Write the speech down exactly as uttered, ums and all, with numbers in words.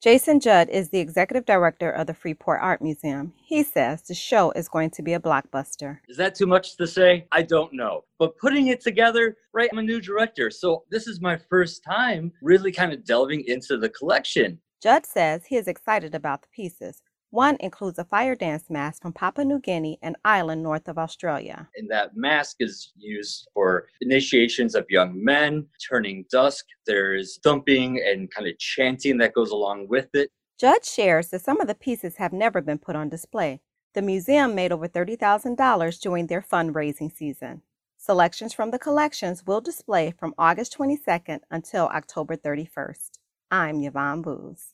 Jason Judd is the executive director of the Freeport Art Museum. He says the show is going to be a blockbuster. Is that too much to say? I don't know. But putting it together, right, I'm a new director, so this is my first time really kind of delving into the collection. Judd says he is excited about the pieces. One includes a fire dance mask from Papua New Guinea, an island north of Australia. And that mask is used for initiations of young men, turning dusk. There's thumping and kind of chanting that goes along with it. Judd shares that some of the pieces have never been put on display. The museum made over thirty thousand dollars during their fundraising season. Selections from the collections will display from August twenty-second until October thirty-first. I'm Yvonne Booz.